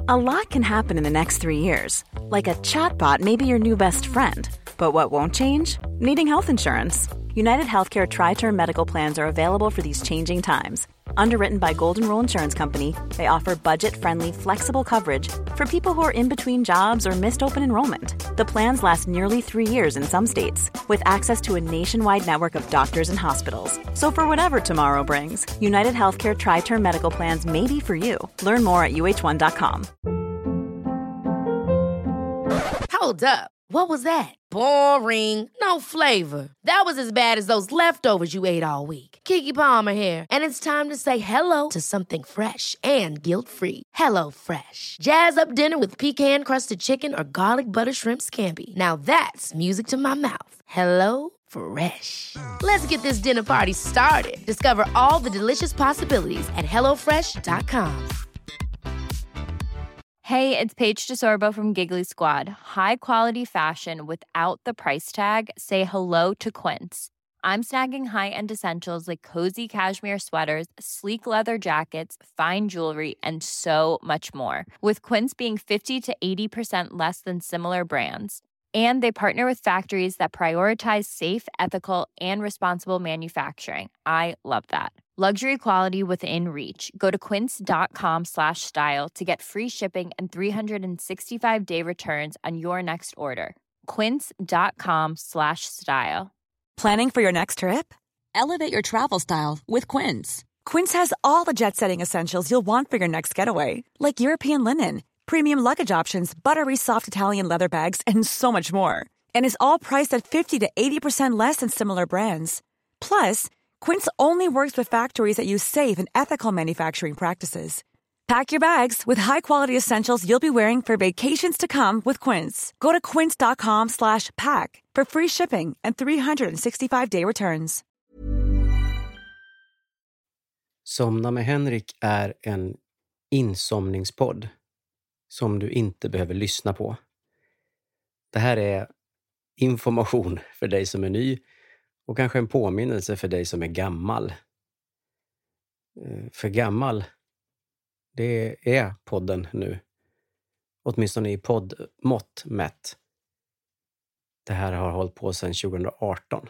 A lot can happen in the next 3 years. Like a chatbot may be your new best friend. But what won't change? Needing health insurance. United Healthcare Tri-Term Medical Plans are available for these changing times. Underwritten by Golden Rule Insurance Company, they offer budget-friendly, flexible coverage for people who are in between jobs or missed open enrollment. The plans last nearly 3 years in some states, with access to a nationwide network of doctors and hospitals. So for whatever tomorrow brings, United Healthcare Tri-Term Medical Plans may be for you. Learn more at uh1.com. Hold up. What was that? Boring. No flavor. That was as bad as those leftovers you ate all week. Keke Palmer here. And it's time to say hello to something fresh and guilt-free. Hello Fresh. Jazz up dinner with pecan-crusted chicken or garlic butter shrimp scampi. Now that's music to my mouth. Hello Fresh. Let's get this dinner party started. Discover all the delicious possibilities at hellofresh.com. Hey, it's Paige DeSorbo from Giggly Squad. High quality fashion without the price tag. Say hello to Quince. I'm snagging high-end essentials like cozy cashmere sweaters, sleek leather jackets, fine jewelry, and so much more. With Quince being 50 to 80% less than similar brands. And they partner with factories that prioritize safe, ethical, and responsible manufacturing. I love that. Luxury quality within reach. Go to quince.com/style to get free shipping and 365-day returns on your next order. Quince.com/style. Planning for your next trip? Elevate your travel style with Quince. Quince has all the jet-setting essentials you'll want for your next getaway, like European linen, premium luggage options, buttery soft Italian leather bags, and so much more. And is all priced at 50 to 80% less than similar brands. Plus, Quince only works with factories that use safe and ethical manufacturing practices. Pack your bags with high-quality essentials you'll be wearing for vacations to come with Quince. Go to quince.com/pack for free shipping and 365-day returns. Somna med Henrik är en insomningspodd som du inte behöver lyssna på. Det här är information för dig som är ny och kanske en påminnelse för dig som är gammal. För gammal, det är podden nu. Åtminstone i poddmått mätt. Det här har hållit på sedan 2018.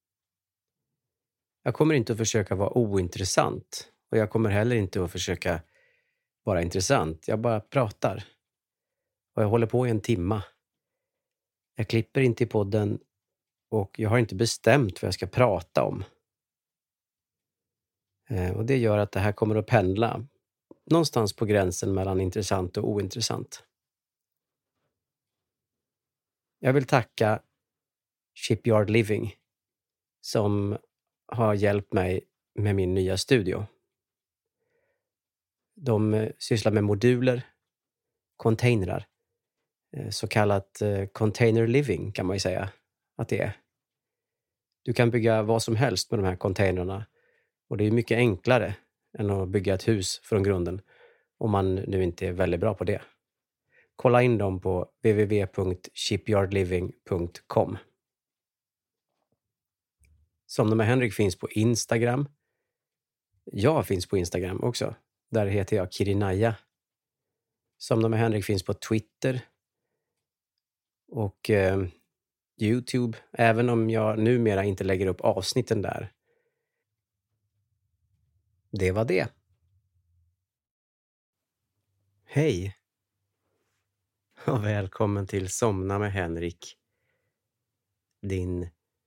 Jag kommer inte att försöka vara ointressant. Och jag kommer heller inte att försöka vara intressant. Jag bara pratar. Och jag håller på i 1 timme. Jag klipper inte i podden. Och jag har inte bestämt vad jag ska prata om. Och det gör att det här kommer att pendla. Någonstans på gränsen mellan intressant och ointressant. Jag vill tacka Shipyard Living som har hjälpt mig med min nya studio. De sysslar med moduler, containrar. Så kallat container living kan man ju säga att det är. Du kan bygga vad som helst med de här containrarna. Och det är mycket enklare än att bygga ett hus från grunden. Om man nu inte är väldigt bra på det. Kolla in dem på www.shipyardliving.com. Somna med Henrik finns på Instagram. Jag finns på Instagram också. Där heter jag Kirinaya. Somna med Henrik finns på Twitter. Och YouTube. Även om jag numera inte lägger upp avsnitten där. Det var det. Hej. Och välkommen till Somna med Henrik. Din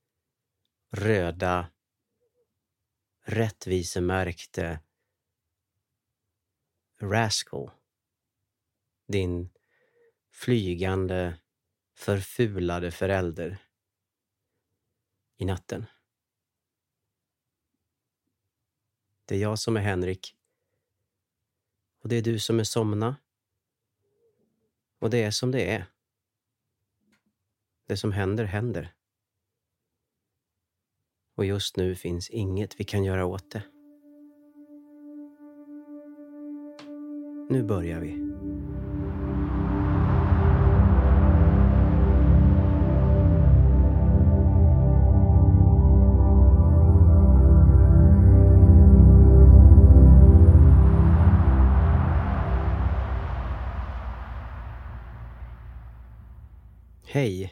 röda, rättvisemärkte rascal. Din flygande, förfulade förälder i natten. Det är jag som är Henrik. Och det är du som är Somna. Och det är som det är. Det som händer, händer. Och just nu finns inget vi kan göra åt det. Nu börjar vi. Hej.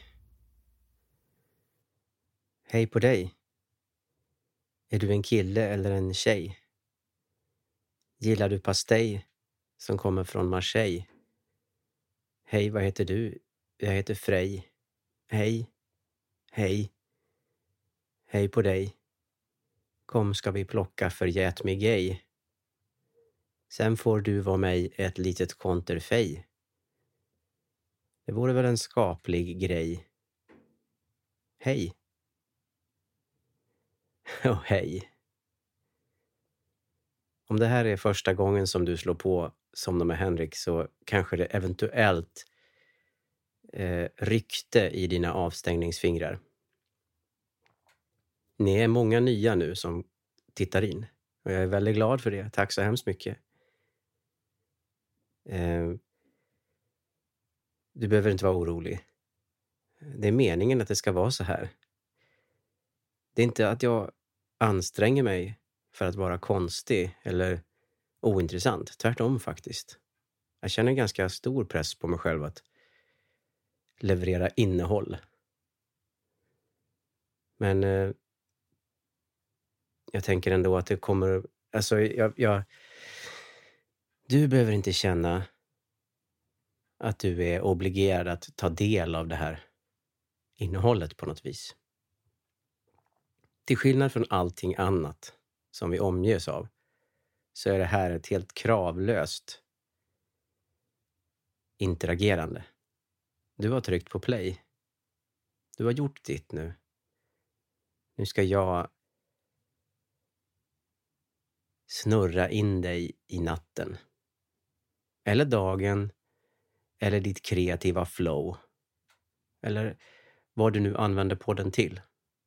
Hej på dig. Är du en kille eller en tjej? Gillar du pastej som kommer från Marseille? Hej, vad heter du? Jag heter Frej. Hej. Hej. Hej på dig. Kom ska vi plocka förgät mig gay. Sen får du vara mig ett litet konterfej. Det vore väl en skaplig grej. Hej. Och hej. Om det här är första gången som du slår på Somna med Henrik så kanske det eventuellt ryckte i dina avstängningsfingrar. Ni är många nya nu som tittar in. Och jag är väldigt glad för det. Tack så hemskt mycket. Du behöver inte vara orolig. Det är meningen att det ska vara så här. Det är inte att jag anstränger mig för att vara konstig eller ointressant. Tvärtom faktiskt. Jag känner ganska stor press på mig själv att leverera innehåll. Men jag tänker ändå att det kommer... Alltså, du behöver inte känna att du är obligerad att ta del av det här innehållet på något vis. Till skillnad från allting annat som vi omges av så är det här ett helt kravlöst interagerande. Du har tryckt på play. Du har gjort ditt nu. Nu ska jag snurra in dig i natten. Eller dagen. Eller ditt kreativa flow. Eller vad du nu använder på den till.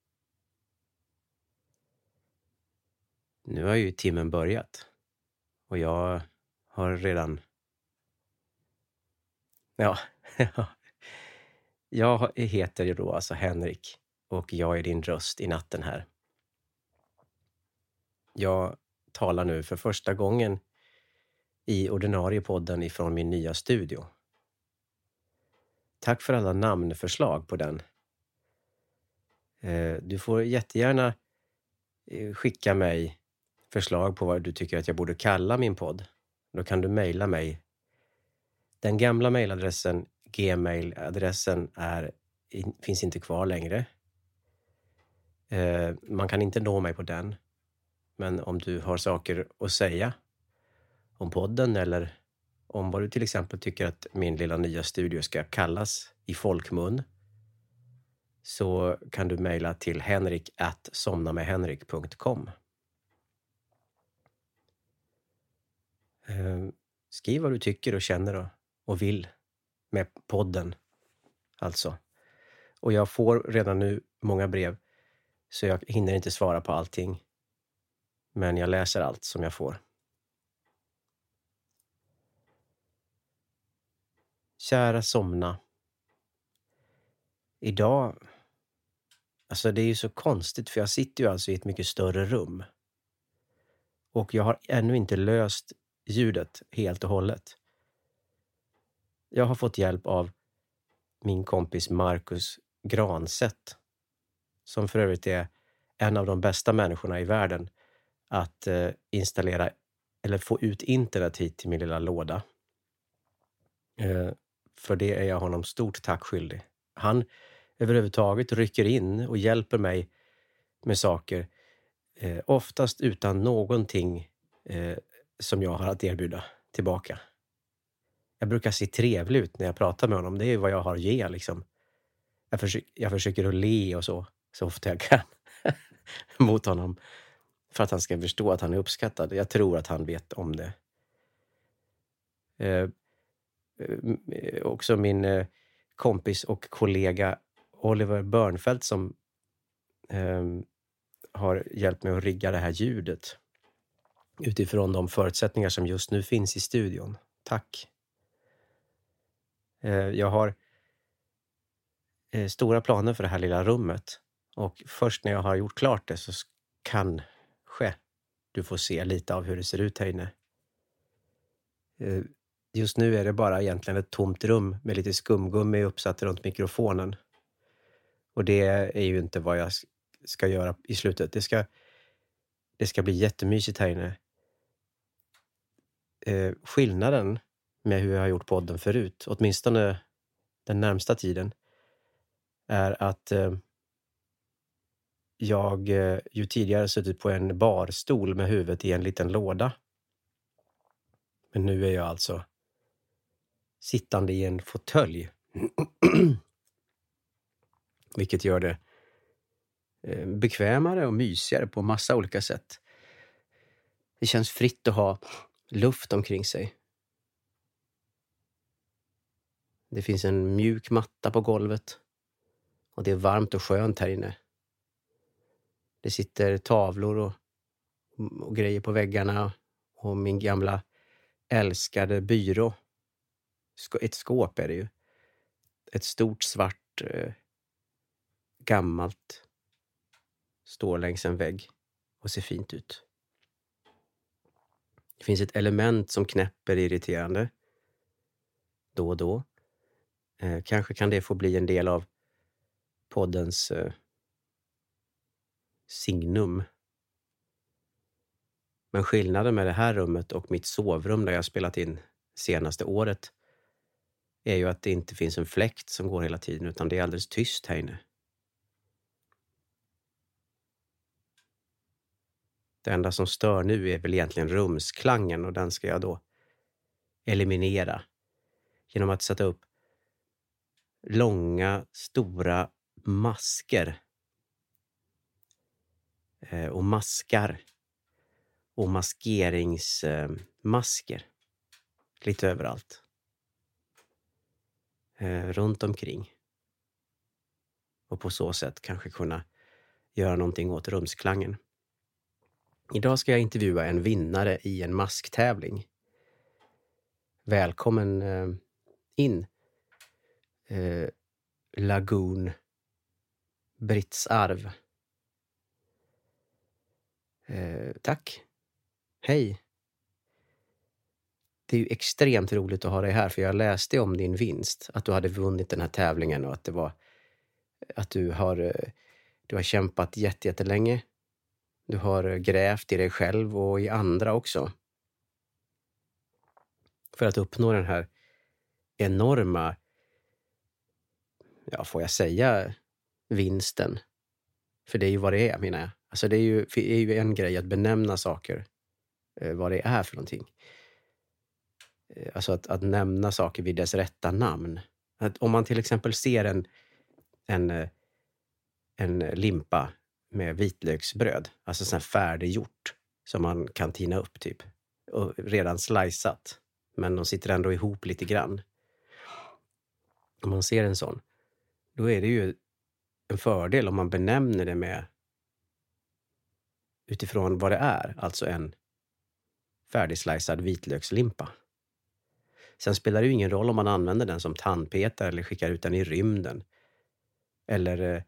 Nu har ju timmen börjat. Och jag har redan... Ja, jag heter ju då alltså Henrik. Och jag är din röst i natten här. Jag talar nu för första gången i ordinarie podden ifrån min nya studio. Tack för alla namnförslag på den. Du får jättegärna skicka mig förslag på vad du tycker att jag borde kalla min podd. Då kan du mejla mig. Den gamla mejladressen, gmail-adressen, finns inte kvar längre. Man kan inte nå mig på den. Men om du har saker att säga om podden eller om vad du till exempel tycker att min lilla nya studio ska kallas i folkmun, så kan du mejla till henrik@somnamedhenrik.com. Skriv vad du tycker och känner och vill med podden. Alltså. Och jag får redan nu många brev, så jag hinner inte svara på allting. Men jag läser allt som jag får. Kära somna. Idag... Alltså det är ju så konstigt, för jag sitter ju alltså i ett mycket större rum. Och jag har ännu inte löst ljudet helt och hållet. Jag har fått hjälp av min kompis Marcus Granset. Som för övrigt är en av de bästa människorna i världen att installera eller få ut internet hit till min lilla låda. För det är jag honom stort tack skyldig. Han överhuvudtaget rycker in och hjälper mig med saker. Oftast utan någonting som jag har att erbjuda tillbaka. Jag brukar se trevlig ut när jag pratar med honom. Det är vad jag har att ge liksom. Jag försöker att le och så ofta jag kan mot honom. För att han ska förstå att han är uppskattad. Jag tror att han vet om det. Också min kompis och kollega Oliver Börnfeldt som har hjälpt mig att rigga det här ljudet utifrån de förutsättningar som just nu finns i studion. Tack. Jag har stora planer för det här lilla rummet, och först när jag har gjort klart det så kanske du får se lite av hur det ser ut här inne. just nu är det bara egentligen ett tomt rum med lite skumgummi uppsatt runt mikrofonen. Och det är ju inte vad jag ska göra i slutet. Det ska bli jättemysigt här inne. Skillnaden med hur jag har gjort podden förut, åtminstone den närmsta tiden, är att jag ju tidigare suttit på en barstol med huvudet i en liten låda. Men nu är jag alltså sittande i en fåtölj. Vilket gör det bekvämare och mysigare på massa olika sätt. Det känns fritt att ha luft omkring sig. Det finns en mjuk matta på golvet. Och det är varmt och skönt här inne. Det sitter tavlor och grejer på väggarna. Och min gamla älskade byrå. Ett skåp är det ju. Ett stort svart gammalt står längs en vägg och ser fint ut. Det finns ett element som knäpper irriterande då och då. Kanske kan det få bli en del av poddens signum. Men skillnaden med det här rummet och mitt sovrum där jag spelat in senaste året är ju att det inte finns en fläkt som går hela tiden, utan det är alldeles tyst här inne. Det enda som stör nu är väl egentligen rumsklangen, och den ska jag då eliminera genom att sätta upp långa, stora masker och maskar och maskeringsmasker lite överallt. Runt omkring. Och på så sätt kanske kunna göra någonting åt rumsklangen. Idag ska jag intervjua en vinnare i en masktävling. Välkommen in, Lagoon Britts Arv. Tack. Hej. Det är ju extremt roligt att ha dig här, för jag läste om din vinst. Att du hade vunnit den här tävlingen och att det var att du har kämpat jättelänge. Du har grävt i dig själv och i andra också. För att uppnå den här enorma, ja, får jag säga, vinsten. För det är ju vad det är, menar jag. Alltså det är ju en grej att benämna saker, vad det är för någonting. Alltså att nämna saker vid dess rätta namn. Att om man till exempel ser en limpa med vitlöksbröd, alltså sån här färdiggjort som man kan tina upp typ, och redan sliceat, men de sitter ändå ihop lite grann. Om man ser en sån, då är det ju en fördel om man benämner det med utifrån vad det är, alltså en färdigslicead vitlökslimpa. Sen spelar det ju ingen roll om man använder den som tandpetare eller skickar ut den i rymden. Eller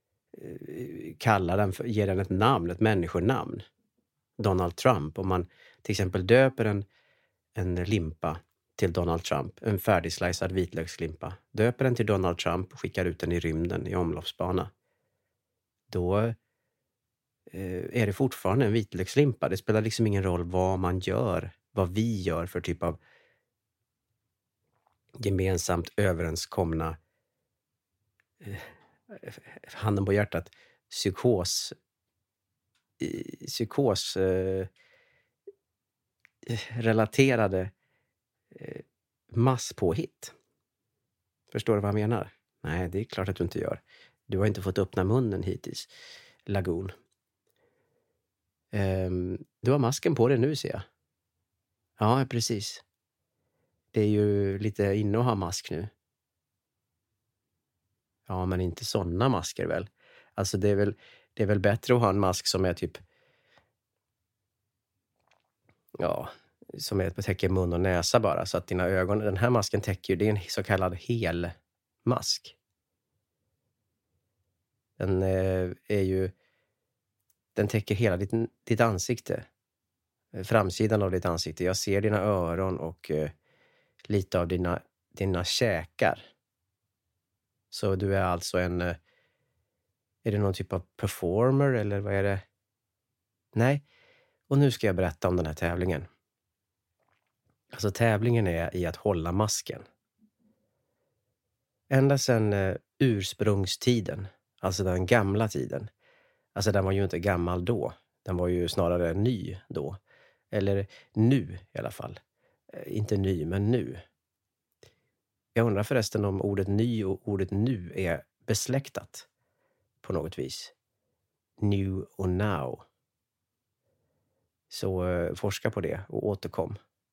ger den ett namn, ett människonamn. Donald Trump. Om man till exempel döper en limpa till Donald Trump, en färdigslicead vitlökslimpa. Döper den till Donald Trump och skickar ut den i rymden i omloppsbana. Då är det fortfarande en vitlökslimpa. Det spelar liksom ingen roll vad man gör, vad vi gör för typ av gemensamt överenskomna, handen på hjärtat, psykos relaterade masspåhitt. Förstår du vad jag menar? Nej, det är klart att du inte gör. Du har inte fått öppna munnen hittills, Lagoon. Du har masken på dig nu, ser jag. Ja, precis. Det är ju lite inne att ha mask nu. Ja, men inte sådana masker väl. Alltså det är väl bättre att ha en mask som är typ, ja, som är täcker mun och näsa bara, så att dina ögon, den här masken täcker ju, det är en så kallad helmask. Den täcker hela ditt ansikte. Framsidan av ditt ansikte. Jag ser dina öron och lite av dina käkar. Så du är alltså är det någon typ av performer eller vad är det? Nej, och nu ska jag berätta om den här tävlingen. Alltså tävlingen är i att hålla masken. Ända sedan ursprungstiden, alltså den gamla tiden. Alltså den var ju inte gammal då, den var ju snarare ny då. Eller nu i alla fall. Inte ny, men nu. Jag undrar förresten om ordet ny och ordet nu är besläktat på något vis. New och now. Så forska på det och återkom.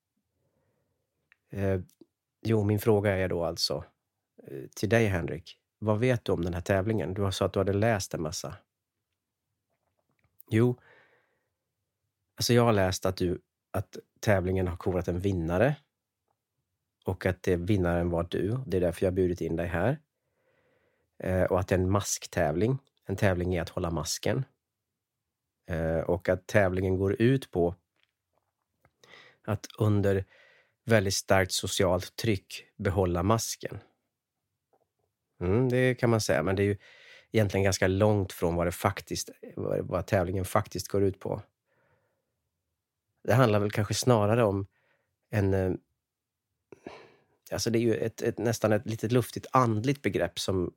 Min fråga är då alltså till dig, Henrik. Vad vet du om den här tävlingen? Du sa att du hade läst en massa. Jo, alltså jag har läst att tävlingen har korat en vinnare. Och att vinnaren var du. Det är därför jag har bjudit in dig här. Och att det är en masktävling. En tävling i att hålla masken. Och att tävlingen går ut på att under väldigt starkt socialt tryck behålla masken. Det kan man säga, men det är ju egentligen ganska långt från vad tävlingen faktiskt går ut på. Det handlar väl kanske snarare om alltså det är ju nästan ett litet luftigt andligt begrepp som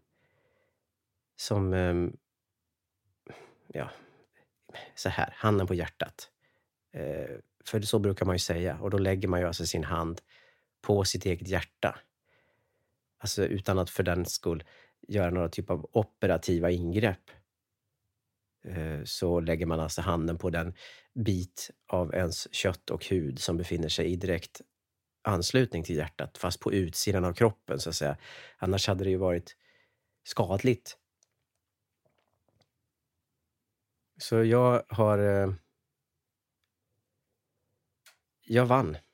så här, handen på hjärtat. För så brukar man ju säga. Och då lägger man ju alltså sin hand på sitt eget hjärta. Alltså utan att för den skull göra några typ av operativa ingrepp. Så lägger man alltså handen på den bit av ens kött och hud som befinner sig i direkt anslutning till hjärtat. Fast på utsidan av kroppen så att säga. Annars hade det ju varit skadligt. Så jag vann.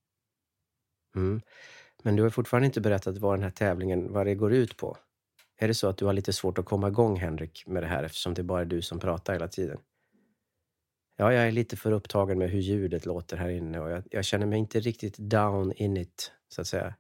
Men du har fortfarande inte berättat vad den här tävlingen, vad det går ut på. Är det så att du har lite svårt att komma igång, Henrik, med det här eftersom det bara är du som pratar hela tiden? Ja, jag är lite för upptagen med hur ljudet låter här inne och jag känner mig inte riktigt down in it, så att säga.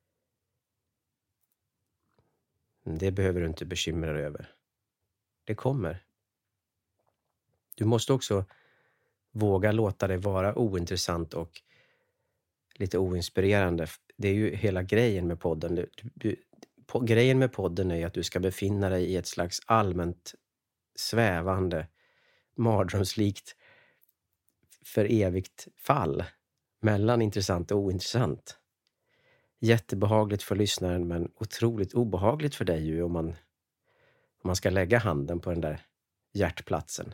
Det behöver du inte bekymra dig över. Det kommer. Du måste också våga låta dig vara ointressant och lite oinspirerande. Det är ju hela grejen med podden. Grejen med podden är att du ska befinna dig i ett slags allmänt svävande, mardrömslikt för evigt fall mellan intressant och ointressant. Jättebehagligt för lyssnaren men otroligt obehagligt för dig ju om man ska lägga handen på den där hjärtplatsen.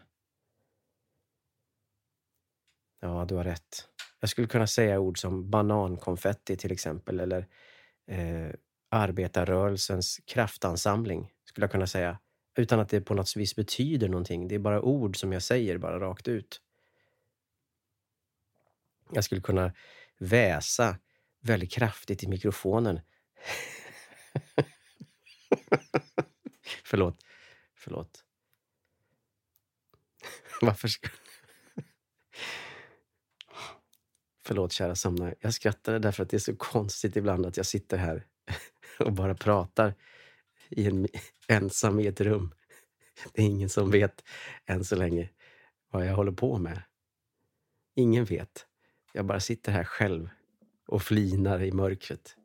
Ja, du har rätt. Jag skulle kunna säga ord som banankonfetti till exempel eller arbetarrörelsens kraftansamling skulle jag kunna säga. Utan att det på något vis betyder någonting. Det är bara ord som jag säger bara rakt ut. Jag skulle kunna väsa väldigt kraftigt i mikrofonen. Förlåt. Varför Förlåt kära somnare. Jag skrattar därför att det är så konstigt ibland att jag sitter här och bara pratar ensam i ett rum. Det är ingen som vet än så länge vad jag håller på med. Ingen vet. Jag bara sitter här själv och flinar i mörkret.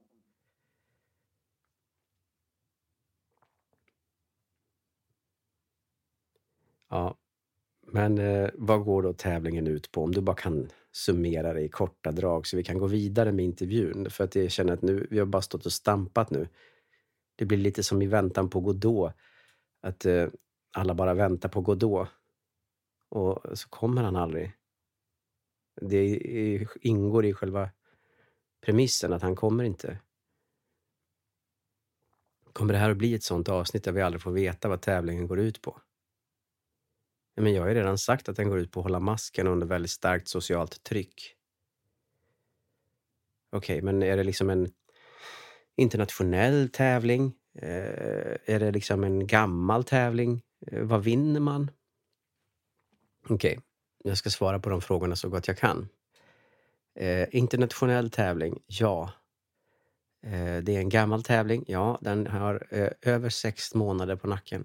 Ja, men vad går då tävlingen ut på? Om du bara kan summera det i korta drag så vi kan gå vidare med intervjun. För att jag känner att vi har bara stått och stampat nu. Det blir lite som i väntan på Godot. Att alla bara väntar på Godot. Och så kommer han aldrig. Det ingår i själva premissen att han kommer inte. Kommer det här att bli ett sånt avsnitt där vi aldrig får veta vad tävlingen går ut på? Men jag har ju redan sagt att den går ut på att hålla masken under väldigt starkt socialt tryck. Okej, men är det liksom en internationell tävling? Är det liksom en gammal tävling? Vad vinner man? Okej, jag ska svara på de frågorna så gott jag kan. Internationell tävling, ja. Det är en gammal tävling, ja. Den har över 6 månader på nacken.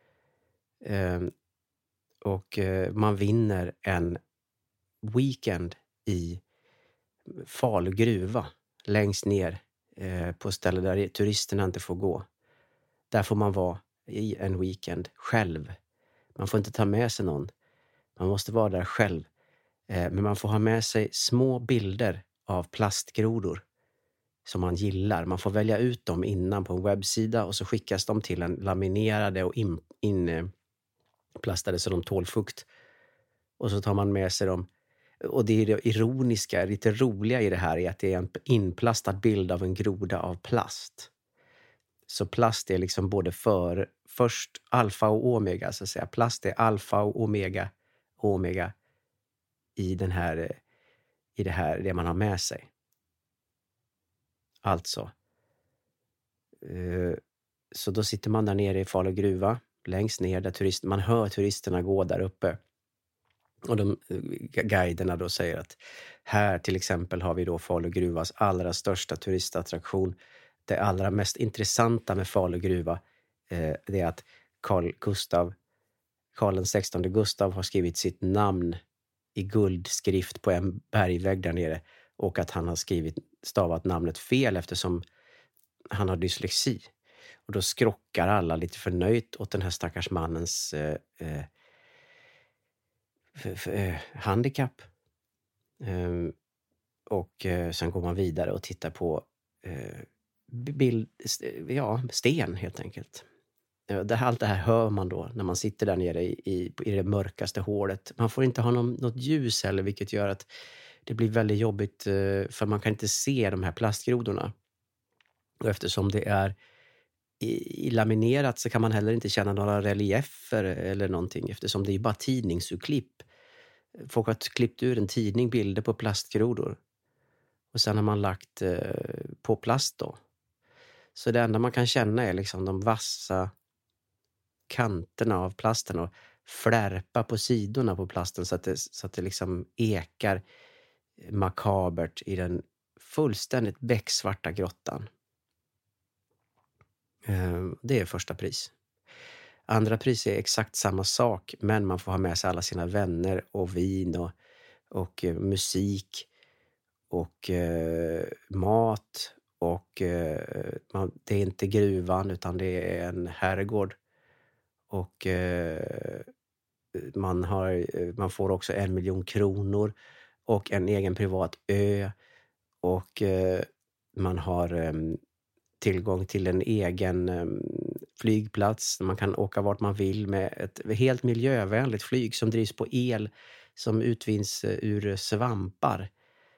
Och man vinner en weekend i Falu gruva längst ner på ställen där turisterna inte får gå. Där får man vara i en weekend själv. Man får inte ta med sig någon. Man måste vara där själv. Men man får ha med sig små bilder av plastgrodor som man gillar. Man får välja ut dem innan på en webbsida och så skickas de till en laminerade och inplastade så de tål fukt. Och så tar man med sig dem. Och det är det ironiska, lite roliga i det här är att det är en inplastad bild av en groda av plast. Så plast är liksom både först alfa och omega, så att säga. Plast är alfa och omega i det man har med sig. Alltså. Så då sitter man där nere i Falu gruva, längst ner där man hör turisterna gå där uppe. Och guiderna då säger att här till exempel har vi då Falu gruvas allra största turistattraktion. Det allra mest intressanta med Falu gruva det är att Karl XVI Gustav har skrivit sitt namn i guldskrift på en bergvägg där nere. Och att han har stavat namnet fel eftersom han har dyslexi. Och då skrockar alla lite förnöjt åt den här stackars mannens handikapp. Och sen går man vidare och tittar på sten helt enkelt. Allt det här hör man då när man sitter där nere i det mörkaste hålet. Man får inte ha något ljus heller, vilket gör att det blir väldigt jobbigt för man kan inte se de här plastgrodorna. Och eftersom det är i laminerat så kan man heller inte känna några reliefer eller någonting, eftersom det är bara tidningsurklipp. Folk har klippt ur en tidning bilder på plastgrodor. Och sen har man lagt på plast då. Så det enda man kan känna är liksom de vassa kanterna av plasten och flärpa på sidorna på plasten så att det liksom ekar makabert i den fullständigt becksvarta grottan. Det är första pris. Andra pris är exakt samma sak, men man får ha med sig alla sina vänner och vin och musik och mat och det är inte gruvan utan det är en herrgård och man får också 1 miljon kronor och en egen privat ö och man har tillgång till en egen flygplats. Man kan åka vart man vill med ett helt miljövänligt flyg som drivs på el som utvinns ur svampar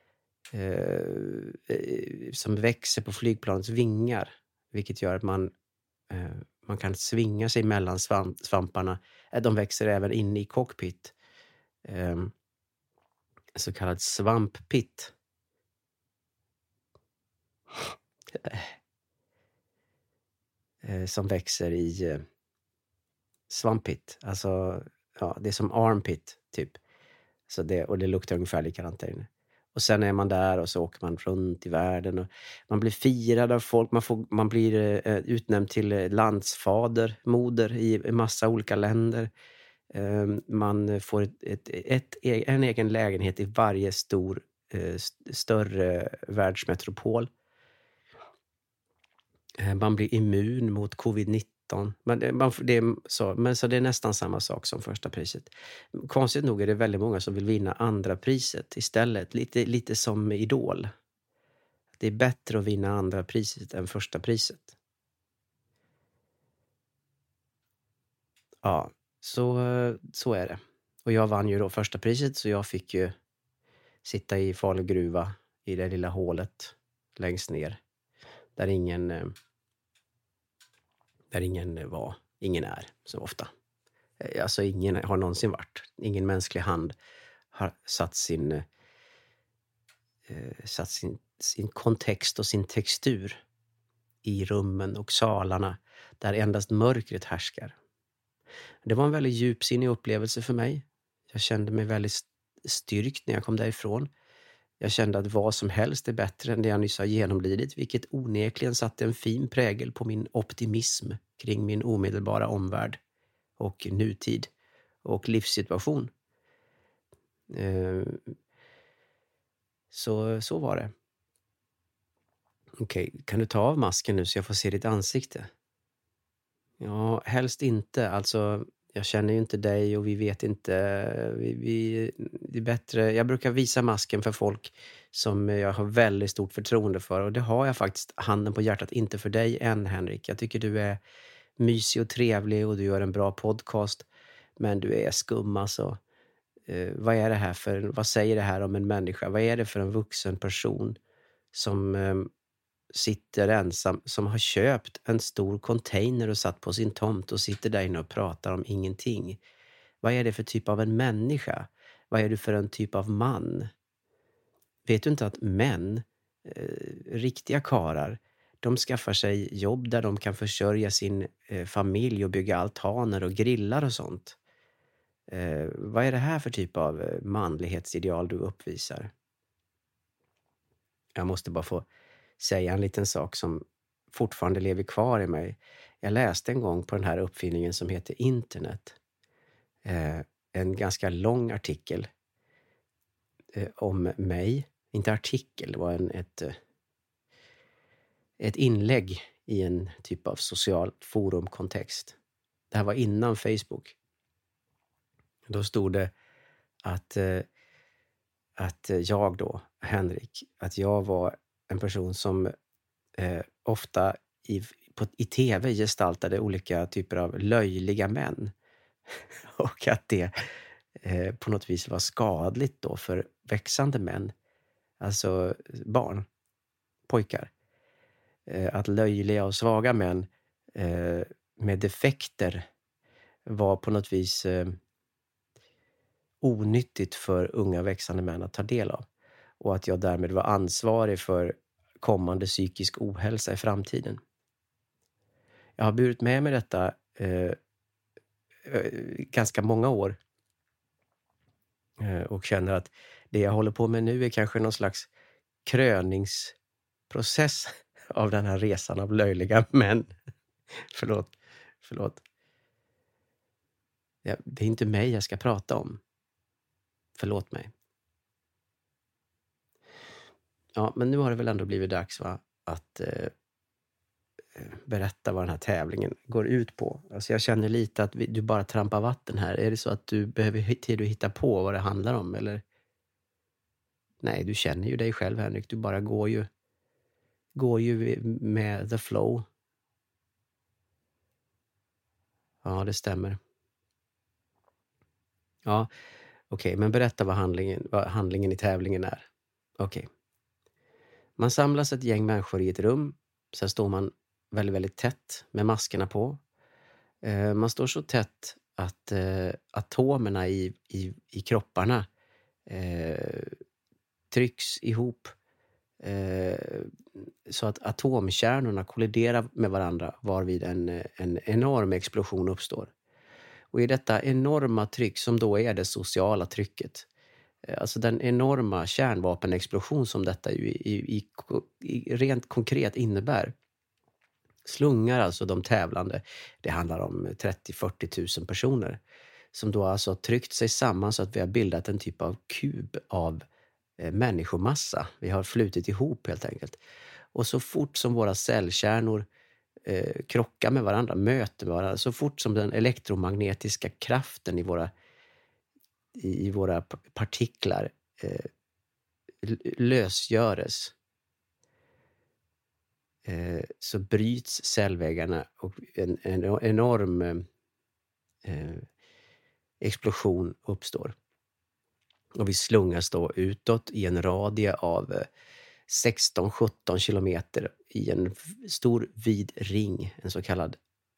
som växer på flygplanets vingar, vilket gör att man kan svinga sig mellan svamparna. De växer även in i cockpit. Så kallad svamppit. Som växer i svampit. Alltså, ja, det är som armpit typ. Så och det luktar ungefär likadant där inne. Och sen är man där och så åker man runt i världen. Och man blir firad av folk. Man blir utnämnd till landsfader, i en massa olika länder. Man får en egen lägenhet i varje större världsmetropol. Man blir immun mot covid-19. Men så det är nästan samma sak som första priset. Konstigt nog är det väldigt många som vill vinna andra priset istället. Lite som Idol. Det är bättre att vinna andra priset än första priset. Ja, så är det. Och jag vann ju då första priset, så jag fick ju sitta i Falu gruva i det lilla hålet längst ner. Där ingen är så ofta. Alltså ingen har någonsin varit. Ingen mänsklig hand har satt sin kontext och sin textur i rummen och salarna där endast mörkret härskar. Det var en väldigt djupsinnig upplevelse för mig. Jag kände mig väldigt styrkt när jag kom därifrån. Jag kände att vad som helst är bättre än det jag nyss har genomlidit, vilket onekligen satte en fin prägel på min optimism kring min omedelbara omvärld och nutid och livssituation. Så var det. Okej, kan du ta av masken nu så jag får se ditt ansikte? Ja, helst inte. Alltså, jag känner ju inte dig och vi vet inte. Det är bättre. Jag brukar visa masken för folk som jag har väldigt stort förtroende för. Och det har jag faktiskt, handen på hjärtat, inte för dig än, Henrik. Jag tycker du är mysig och trevlig och du gör en bra podcast. Men du är skum alltså. Vad är det här för, vad säger det här om en människa? Vad är det för en vuxen person som sitter ensam, som har köpt en stor container och satt på sin tomt och sitter där inne och pratar om ingenting? Vad är det för typ av en människa? Vad är du för en typ av man? Vet du inte att män, riktiga karar, de skaffar sig jobb där de kan försörja sin familj och bygga altaner och grillar och sånt? Vad är det här för typ av manlighetsideal du uppvisar? Jag måste bara få säga en liten sak som fortfarande lever kvar i mig. Jag läste en gång på den här uppfinningen som heter internet. En ganska lång artikel om mig. Inte artikel, det var ett inlägg i en typ av social forumkontext. Det här var innan Facebook. Då stod det att jag då, Henrik, att jag var en person som ofta i tv gestaltade olika typer av löjliga män. Och att det på något vis var skadligt då för växande män. Alltså barn, pojkar. Att löjliga och svaga män med defekter var på något vis onyttigt för unga växande män att ta del av. Och att jag därmed var ansvarig för kommande psykisk ohälsa i framtiden. Jag har burit med mig detta ganska många år. Och känner att det jag håller på med nu är kanske någon slags kröningsprocess av den här resan av löjliga män. Förlåt. Ja, det är inte mig jag ska prata om. Förlåt mig. Ja, men nu har det väl ändå blivit dags att berätta vad den här tävlingen går ut på. Alltså jag känner lite att du bara trampar vatten här. Är det så att du behöver tid att hitta på vad det handlar om? Eller? Nej, du känner ju dig själv, Henrik. Du bara går ju med the flow. Ja, det stämmer. Ja, okej, men berätta vad handlingen i tävlingen är. Okej. Man samlas ett gäng människor i ett rum. Sen står man väldigt, väldigt tätt med maskerna på. Man står så tätt att atomerna i kropparna trycks ihop så att atomkärnorna kolliderar med varandra varvid en enorm explosion uppstår. Och i detta enorma tryck som då är det sociala trycket, alltså den enorma kärnvapenexplosion som detta ju i rent konkret innebär, slungar alltså de tävlande, det handlar om 30-40 000 personer, som då alltså tryckt sig samman så att vi har bildat en typ av kub av människomassa. Vi har flutit ihop helt enkelt. Och så fort som våra cellkärnor krockar med varandra, möter med varandra, så fort som den elektromagnetiska kraften i våra partiklar lösgöres, så bryts cellväggarna och en enorm explosion uppstår. Och vi slungas då utåt i en radie av 16-17 kilometer i en stor vid ring, en så kallad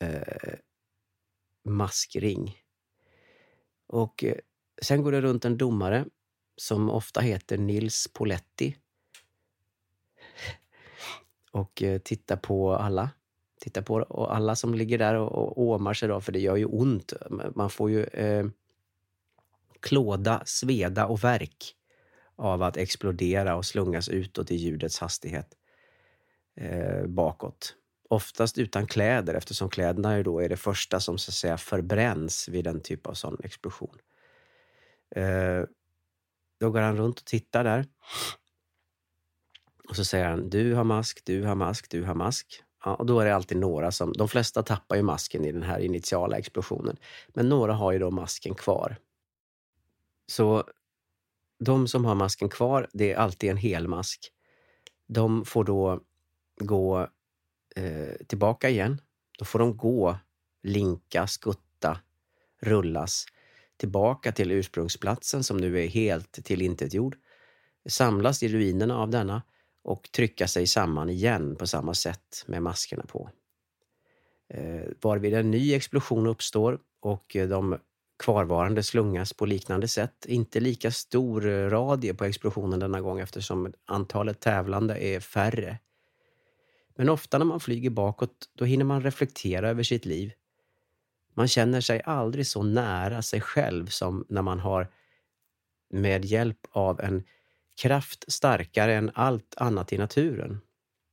maskring. Och sen går det runt en domare som ofta heter Nils Poletti och tittar på alla som ligger där och åmar sig då, för det gör ju ont. Man får ju klåda, sveda och värk av att explodera och slungas utåt i ljudets hastighet bakåt. Oftast utan kläder, eftersom kläderna ju då är det första som så att säga förbränns vid en typ av sån explosion. Då går han runt och tittar där. Och så säger han, du har mask, du har mask, du har mask. Ja, och då är det alltid några som, de flesta tappar ju masken i den här initiala explosionen. Men några har ju då masken kvar. Så de som har masken kvar, det är alltid en hel mask. De får då gå tillbaka igen. Då får de gå, linka, skutta, rullas tillbaka till ursprungsplatsen som nu är helt tillintetgjord. Samlas i ruinerna av denna och trycka sig samman igen på samma sätt med maskerna på. Varvid en ny explosion uppstår och de kvarvarande slungas på liknande sätt. Inte lika stor radie på explosionen denna gång eftersom antalet tävlande är färre. Men ofta när man flyger bakåt, då hinner man reflektera över sitt liv. Man känner sig aldrig så nära sig själv som när man har med hjälp av en kraft starkare än allt annat i naturen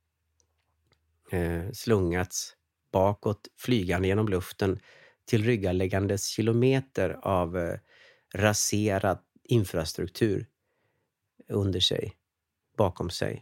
slungats bakåt, flygande genom luften till ryggaläggandes kilometer av raserad infrastruktur under sig, bakom sig.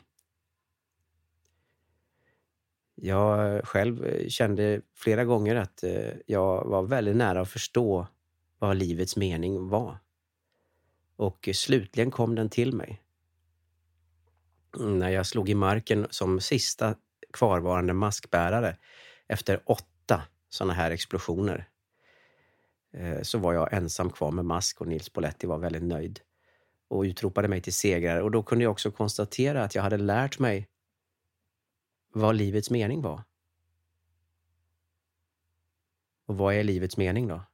Jag själv kände flera gånger att jag var väldigt nära att förstå vad livets mening var. Och slutligen kom den till mig. När jag slog i marken som sista kvarvarande maskbärare efter 8 sådana här explosioner. Så var jag ensam kvar med mask och Nils Poletti var väldigt nöjd. Och utropade mig till segrare. Och då kunde jag också konstatera att jag hade lärt mig vad livets mening var. Och vad är livets mening då?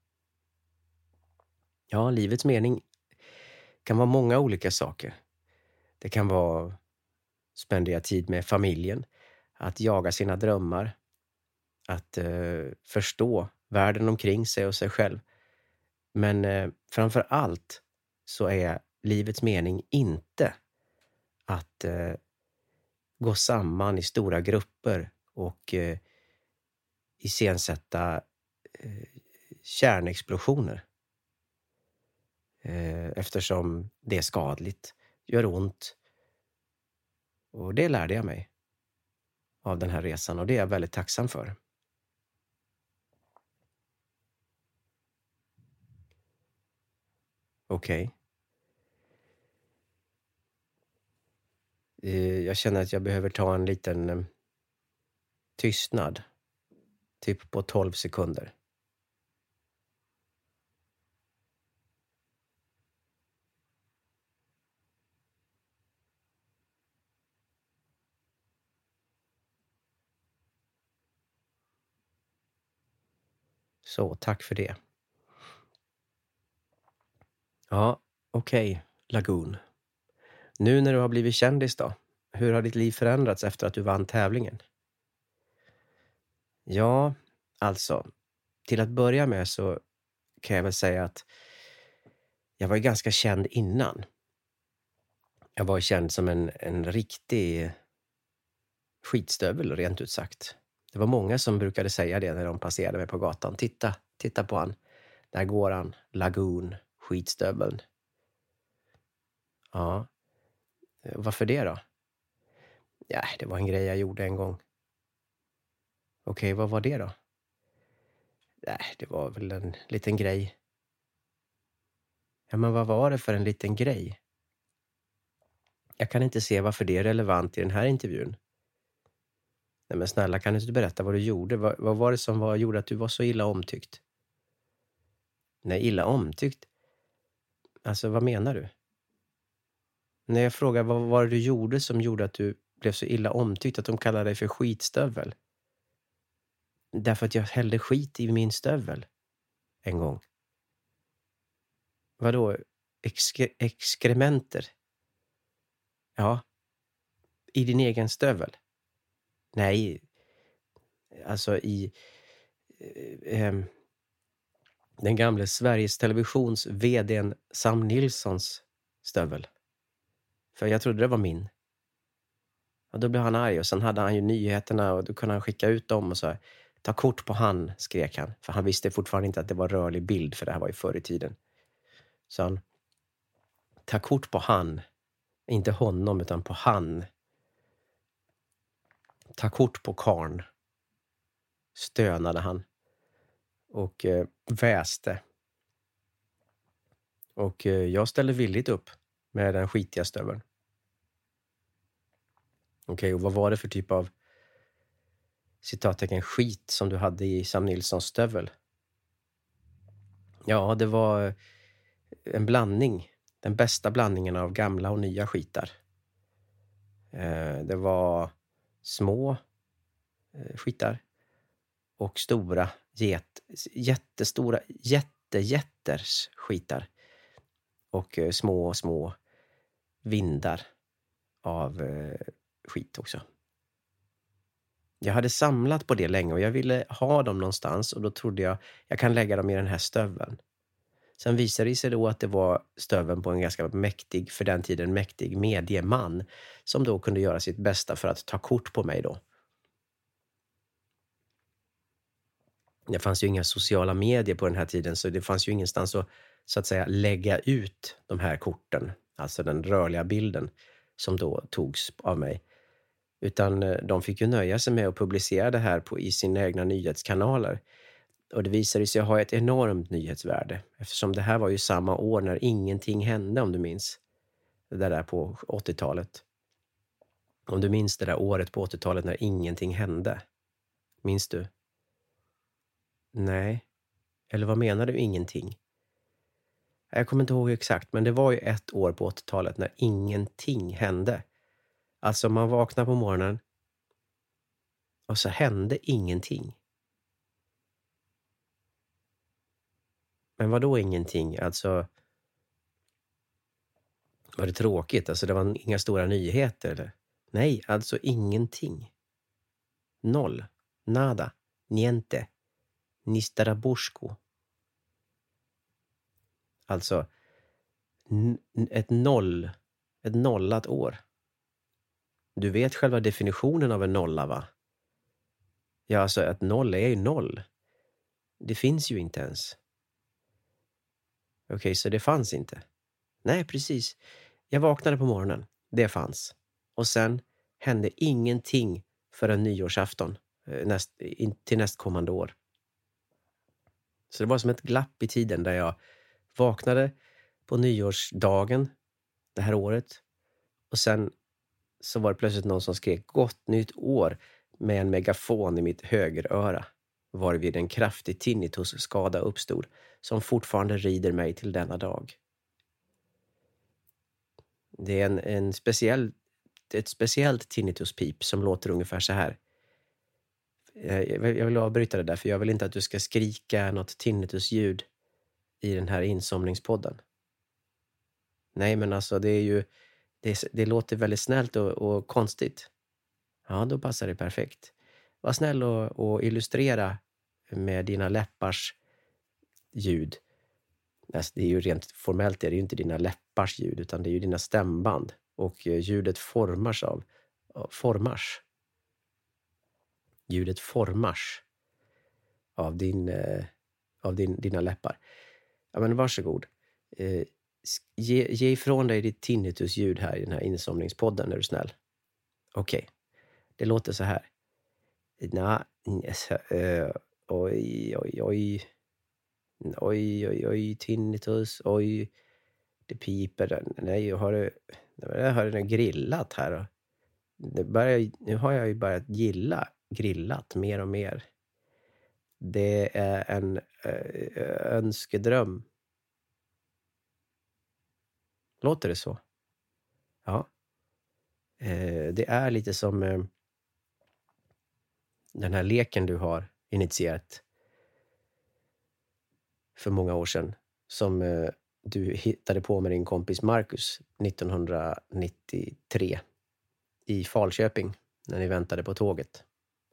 Ja, livets mening kan vara många olika saker. Det kan vara spendera tid med familjen, att jaga sina drömmar, att förstå världen omkring sig och sig själv. Men framför allt så är livets mening inte att gå samman i stora grupper och iscensätta kärnexplosioner. Eftersom det är skadligt, gör ont. Och det lärde jag mig av den här resan och det är jag väldigt tacksam för. Okej. Jag känner att jag behöver ta en liten tystnad. Typ på 12 sekunder. Så, tack för det. Ja, okej, Lagoon. Nu när du har blivit kändis då, hur har ditt liv förändrats efter att du vann tävlingen? Ja, alltså, till att börja med så kan jag väl säga att jag var ju ganska känd innan. Jag var känd som en riktig skitstövel, rent ut sagt. Det var många som brukade säga det när de passerade mig på gatan. Titta på han. Där går han, Lagoon, skitstöveln. Ja. Varför det då? Ja, det var en grej jag gjorde en gång. Okej, vad var det då? Nej, det var väl en liten grej. Ja, men vad var det för en liten grej? Jag kan inte se varför det är relevant i den här intervjun. Nej, men snälla, kan du inte berätta vad du gjorde? Vad var det som gjorde att du var så illa omtyckt? Nej, illa omtyckt? Alltså, vad menar du? När jag frågar vad var det du gjorde som gjorde att du blev så illa omtyckt att de kallade dig för skitstövel? Därför att jag hällde skit i min stövel en gång. Vadå? Exkrementer? Ja. I din egen stövel? Nej. Alltså i den gamla Sveriges Televisions vd:n Sam Nilssons stövel. För jag trodde det var min. Och då blev han arg och sen hade han ju nyheterna och då kunde han skicka ut dem och så. Ta kort på han, skrek han. För han visste fortfarande inte att det var rörlig bild, för det här var ju förr i tiden. Så han, ta kort på han. Inte honom utan på han. Ta kort på karn. Stönade han. Och väste. Och jag ställde villigt upp med den skitiga stöveln. Okej, och vad var det för typ av citattecken skit som du hade i Sam Nilssons stövel? Ja, det var en blandning. Den bästa blandningen av gamla och nya skitar. Det var små skitar och stora jättestora jätters skitar. Och små vindar av skit också. Jag hade samlat på det länge och jag ville ha dem någonstans och då trodde jag kan lägga dem i den här stöveln. Sen visade det sig då att det var stöveln på en ganska mäktig, för den tiden mäktig medieman som då kunde göra sitt bästa för att ta kort på mig då. Det fanns ju inga sociala medier på den här tiden så det fanns ju ingenstans att, så att säga, lägga ut de här korten, alltså den rörliga bilden som då togs av mig. Utan de fick ju nöja sig med att publicera det här i sina egna nyhetskanaler. Och det visade sig ha ett enormt nyhetsvärde. Eftersom det här var ju samma år när ingenting hände, om du minns. Det där på 80-talet. Om du minns det där året på 80-talet när ingenting hände. Minns du? Nej. Eller vad menar du ingenting? Jag kommer inte ihåg exakt, men det var ju ett år på 80-talet när ingenting hände. Alltså man vaknar på morgonen och så hände ingenting. Men vad då ingenting? Alltså var det tråkigt? Alltså det var inga stora nyheter eller? Nej, alltså ingenting. Noll. Nada. Niente. Nistarabushko. Alltså ett nollat år. Du vet själva definitionen av en nolla, va? Ja, alltså ett noll är ju noll. Det finns ju inte ens. Okej, så det fanns inte. Nej, precis. Jag vaknade på morgonen. Det fanns. Och sen hände ingenting förrän nyårsafton till nästkommande år. Så det var som ett glapp i tiden där jag vaknade på nyårsdagen det här året. Och sen så var det plötsligt någon som skrek gott nytt år med en megafon i mitt högeröra. Varvid en kraftig tinnitusskada uppstod som fortfarande rider mig till denna dag. Det är ett speciellt tinnituspip som låter ungefär så här. Jag vill avbryta det där för jag vill inte att du ska skrika något tinnitusljud i den här insomningspodden. Nej, men alltså det låter väldigt snällt och konstigt. Ja, då passar det perfekt. Var snäll och illustrera med dina läppars ljud. Alltså, det är ju rent formellt, det är ju inte dina läppars ljud utan det är ju dina stämband. Och ljudet formas Ljudet formas av dina läppar. Ja, men varsågod. Ge ifrån dig ditt tinnitusljud här i den här insomningspodden, är du snäll. Okej. Det låter så här. Oj, tinnitus, oj, det piper. Nej, jag har den grillat här. Nu har jag ju börjat gilla grillat mer och mer. Det är en önskedröm. Låter det så? Ja. Det är lite som den här leken du har initierat för många år sedan. Som du hittade på med din kompis Marcus 1993 i Falköping när ni väntade på tåget.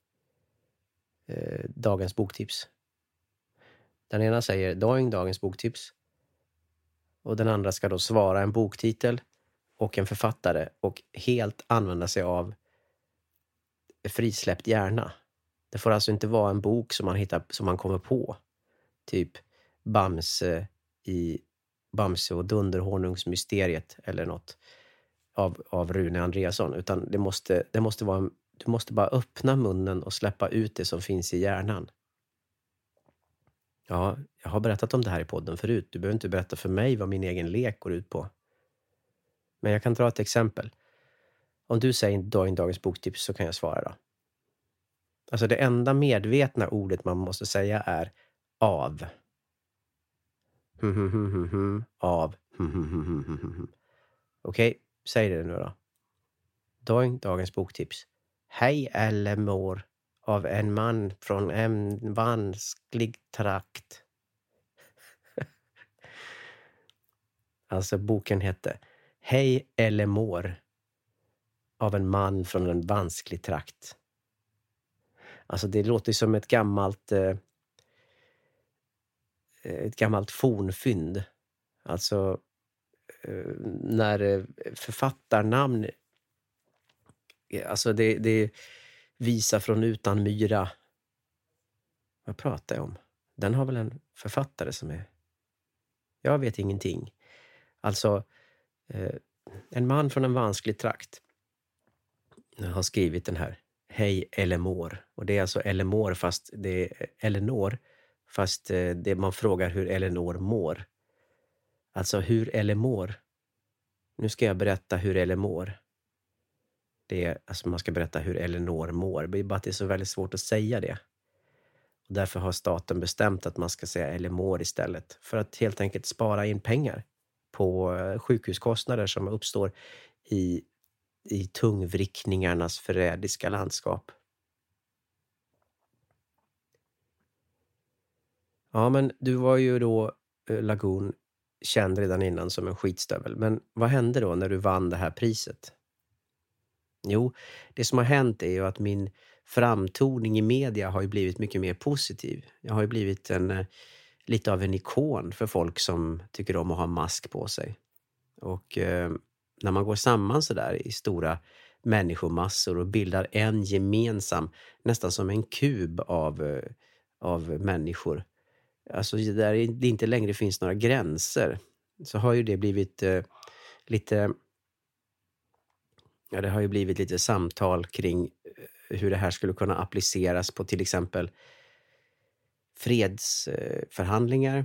Dagens boktips. Den ena säger dagens boktips. Och den andra ska då svara en boktitel. och en författare och helt använda sig av frisläppt hjärna. Det får alltså inte vara en bok som man hittar, som man kommer på. Typ Bamse och Dunderhonungsmysteriet eller något av Rune Andreasson. Utan det måste vara du måste bara öppna munnen och släppa ut det som finns i hjärnan. Ja, jag har berättat om det här i podden förut. Du behöver inte berätta för mig vad min egen lek går ut på. Men jag kan dra ett exempel. Om du säger dagens boktips så kan jag svara då. Alltså det enda medvetna ordet man måste säga är av. Av. Okej, säg det nu då. Dagens boktips. Hej eller mår av en man från en vansklig trakt. Alltså boken hette Hej eller mår av en man från en vansklig trakt. Alltså det låter som ett gammalt fornfynd. Alltså när författarnamn, alltså det visar från Utanmyra. Vad pratar jag om? Den har väl en författare som är... Jag vet ingenting. Alltså en man från en vansklig trakt har skrivit den här Hej Elinor. Och det är alltså Elinor fast det är Elinor fast det man frågar hur Elinor mår. Alltså hur Elinor. Nu ska jag berätta hur Elinor. Det är alltså man ska berätta hur Elinor mår. Det är bara att det är så väldigt svårt att säga det. Och därför har staten bestämt att man ska säga Elinor istället för att helt enkelt spara in pengar på sjukhuskostnader som uppstår i tungvrickningarnas förrädiska landskap. Ja, men du var ju då Lagoon känd redan innan som en skitstövel. Men vad hände då när du vann det här priset? Jo, det som har hänt är ju att min framtoning i media har ju blivit mycket mer positiv. Jag har ju blivit lite av en ikon för folk som tycker om att ha mask på sig. Och när man går samman så där i stora människomassor och bildar en gemensam, nästan som en kub av människor. Alltså där det inte längre finns några gränser, så har ju det blivit lite... Ja, det har ju blivit lite samtal kring hur det här skulle kunna appliceras på till exempel fredsförhandlingar,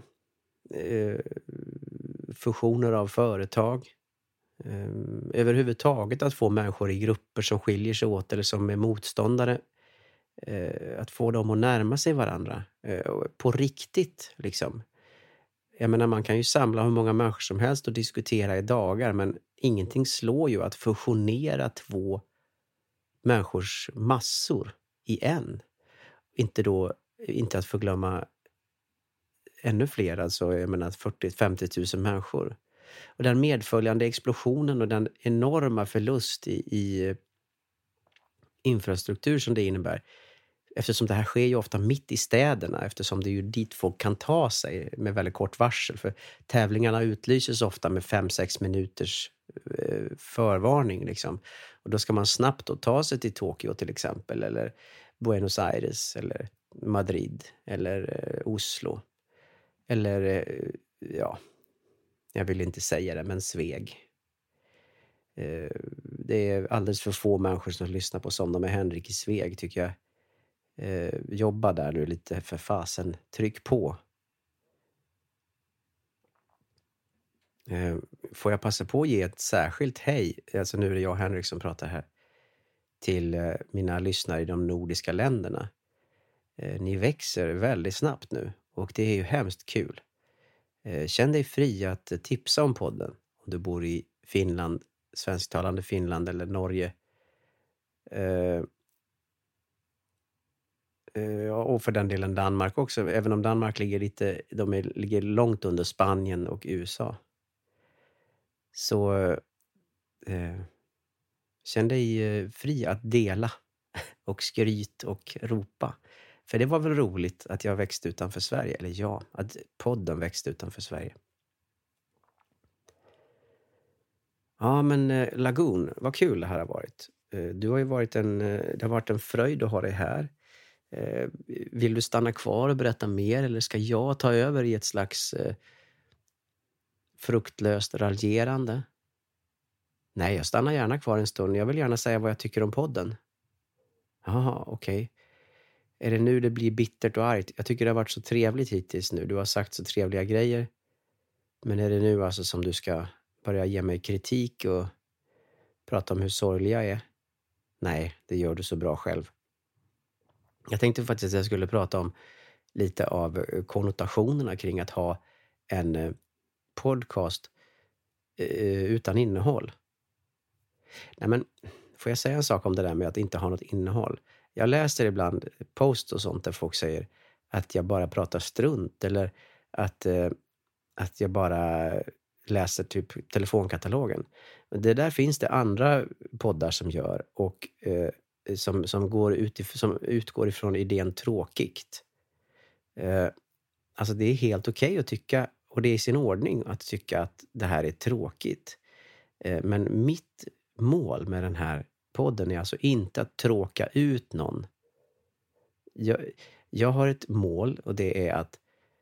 fusioner av företag, överhuvudtaget att få människor i grupper som skiljer sig åt eller som är motståndare, att få dem att närma sig varandra på riktigt liksom. Jag menar, man kan ju samla hur många människor som helst och diskutera i dagar, men ingenting slår ju att fusionera två människors massor i en. Inte att förglömma ännu fler, alltså jag menar 40-50 000 människor. Och den medföljande explosionen och den enorma förlust i infrastruktur som det innebär. Eftersom det här sker ju ofta mitt i städerna, eftersom det är ju dit folk kan ta sig med väldigt kort varsel. För tävlingarna utlyses ofta med 5-6 minuters förvarning liksom. Och då ska man snabbt då ta sig till Tokyo till exempel, eller Buenos Aires, eller Madrid, eller Oslo. Eller, ja, jag vill inte säga det, men Sveg. Det är alldeles för få människor som lyssnar på Somna med Henrik i Sveg, tycker jag. Jobba där nu lite för fasen. Tryck på. Får jag passa på att ge ett särskilt hej, alltså nu är det jag och Henrik som pratar här, till mina lyssnare i de nordiska länderna. Ni växer väldigt snabbt nu och det är ju hemskt kul. Känn dig fri att tipsa om podden om du bor i Finland, svensktalande Finland eller Norge. Och för den delen Danmark också, även om Danmark ligger långt under Spanien och USA. Så känn dig fri att dela och skryt och ropa. För det var väl roligt att jag växte utanför Sverige, eller ja, att podden växte utanför Sverige. Ja, men Lagoon, vad kul det här har varit. Du har ju varit det har varit en fröjd att ha dig här. Vill du stanna kvar och berätta mer, eller ska jag ta över i ett slags fruktlöst raljerande? Nej, jag stannar gärna kvar en stund. Jag vill gärna säga vad jag tycker om podden. Jaha, okej. Är det nu det blir bittert och argt? Jag tycker det har varit så trevligt hittills nu. Du har sagt så trevliga grejer. Men är det nu alltså som du ska börja ge mig kritik och prata om hur sorglig jag är? Nej, det gör du så bra själv. Jag tänkte faktiskt att jag skulle prata om lite av konnotationerna kring att ha en podcast utan innehåll. Nej, men får jag säga en sak om det där med att inte ha något innehåll? Jag läser ibland posts och sånt där folk säger att jag bara pratar strunt, eller att jag bara läser typ telefonkatalogen. Det där finns det andra poddar som gör, och som utgår ifrån idén tråkigt. Alltså det är helt okej att tycka, och det är i sin ordning att tycka att det här är tråkigt. Men mitt mål med den här podden är alltså inte att tråka ut någon. Jag har ett mål, och det är att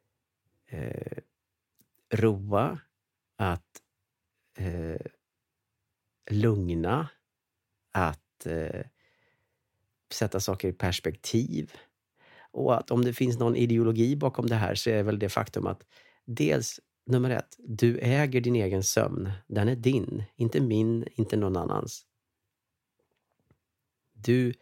roa, att lugna, att sätta saker i perspektiv. Och att om det finns någon ideologi bakom det här, så är väl det faktum att dels, nummer 1, du äger din egen sömn. Den är din, inte min, inte någon annans. Du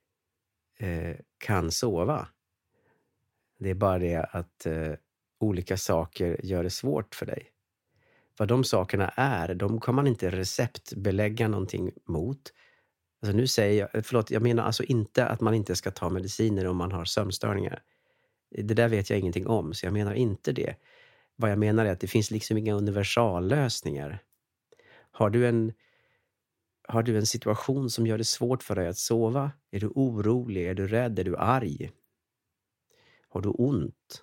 kan sova. Det är bara det att olika saker gör det svårt för dig. Vad de sakerna är, de kan man inte receptbelägga någonting mot. Alltså nu säger jag menar alltså inte att man inte ska ta mediciner om man har sömnstörningar. Det där vet jag ingenting om, så jag menar inte det. Vad jag menar är att det finns liksom inga universallösningar. Har du en situation som gör det svårt för dig att sova? Är du orolig? Är du rädd? Är du arg? Har du ont?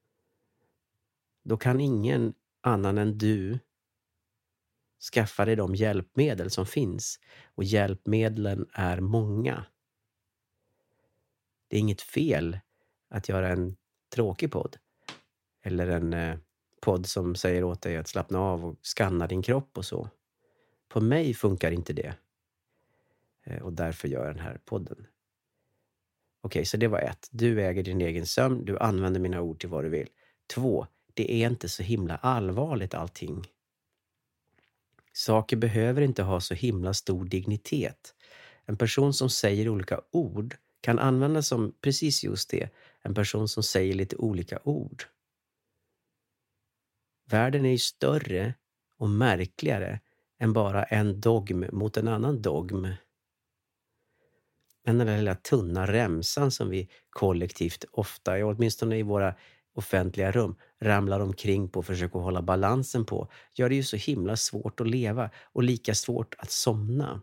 Då kan ingen annan än du skaffa dig de hjälpmedel som finns. Och hjälpmedlen är många. Det är inget fel att göra en tråkig podd. Eller en podd som säger åt dig att slappna av och skanna din kropp och så. På mig funkar inte det. Och därför gör jag den här podden. Okej, så det var 1. Du äger din egen sömn. Du använder mina ord till vad du vill. 2. Det är inte så himla allvarligt allting. Saker behöver inte ha så himla stor dignitet. En person som säger olika ord kan användas som precis just det. En person som säger lite olika ord. Världen är ju större och märkligare än bara en dogm mot en annan dogm. Men den där lilla tunna remsan som vi kollektivt ofta, åtminstone i våra offentliga rum, ramlar omkring på och försöker hålla balansen på, gör det ju så himla svårt att leva och lika svårt att somna.